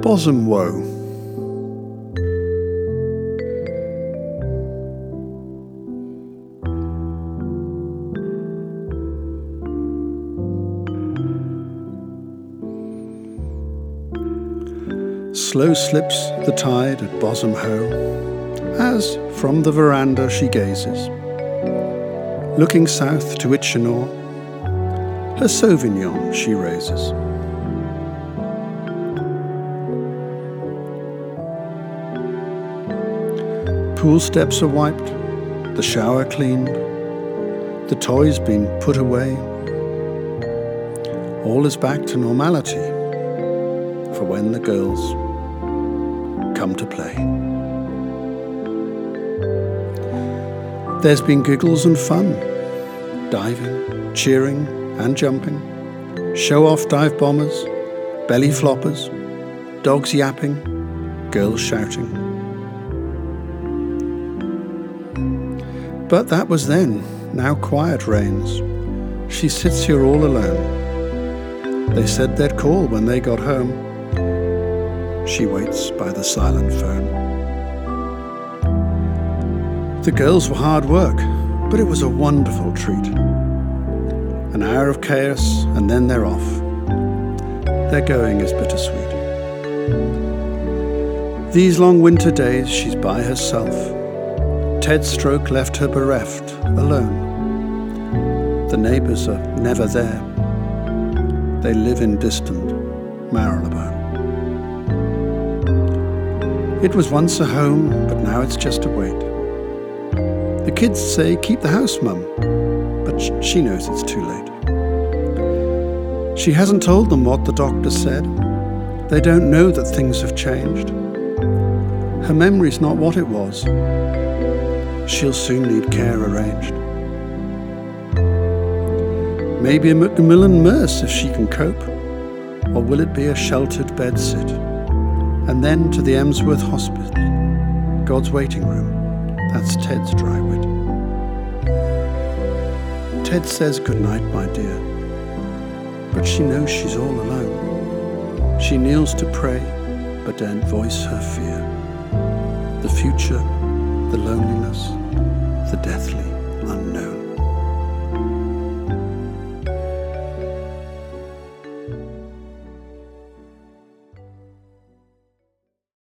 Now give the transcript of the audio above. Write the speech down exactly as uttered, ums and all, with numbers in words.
Bosom Woe. Slow slips the tide at Bosom Hoe, as from the veranda she gazes, looking south to Itchenor, her Sauvignon she raises. Pool steps are wiped, the shower cleaned, the toys been put away. All is back to normality for when the girls come to play. There's been giggles and fun, diving, cheering and jumping, show-off dive bombers, belly floppers, dogs yapping, girls shouting. But that was then, now quiet reigns. She sits here all alone. They said they'd call when they got home. She waits by the silent phone. The girls were hard work, but it was a wonderful treat. An hour of chaos and then they're off. Their going is bittersweet. These long winter days she's by herself. Ted's stroke left her bereft, alone. The neighbours are never there. They live in distant Marylebone. It was once a home, but now it's just a wait. The kids say, keep the house, Mum, but sh- she knows it's too late. She hasn't told them what the doctor said. They don't know that things have changed. Her memory's not what it was. She'll soon need care arranged. Maybe a Macmillan Merce if she can cope, or will it be a sheltered bedsit? And then to the Emsworth Hospice, God's waiting room. That's Ted's dry wit. Ted says goodnight, my dear, but she knows she's all alone. She kneels to pray, but daren't voice her fear. The future, the loneliness, the deathly unknown.